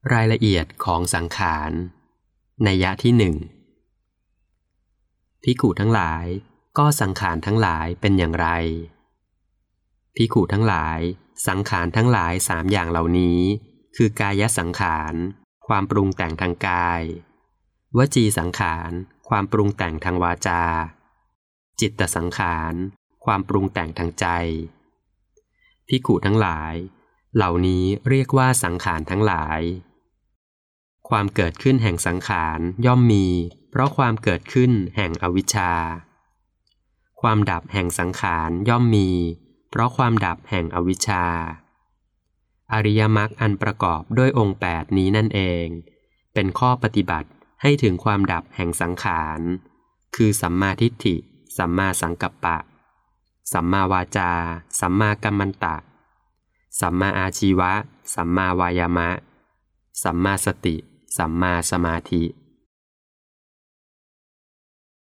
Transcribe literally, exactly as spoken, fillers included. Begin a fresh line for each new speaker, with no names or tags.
รายละเอียดของสังขารนัยยะที่หนึ่งภิกขุทั้งหลายก็สังขารทั้งหลายเป็นอย่างไรภิกขุทั้งหลายสังขารทั้งหลายสามอย่างเหล่านี้คือกายสังขารความปรุงแต่งทางกายวจีสังขารความปรุงแต่งทางวาจาจิตตสังขารความปรุงแต่งทางใจภิกขุทั้งหลายเหล่านี้เรียกว่าสังขารทั้งหลายความเกิดขึ้นแห่งสังขารย่อมมีเพราะความเกิดขึ้นแห่งอวิชชาความดับแห่งสังขารย่อมมีเพราะความดับแห่งอวิชชาอริยมรรคอันประกอบด้วยองค์แปดนี้นั่นเองเป็นข้อปฏิบัติให้ถึงความดับแห่งสังขารคือสัมมาทิฏฐิสัมมาสังกัปปะสัมมาวาจาสัมมากัมมันตะสัมมาอาชีวะสัมมาวายามะสัมมาสติสัมมาสมาธิ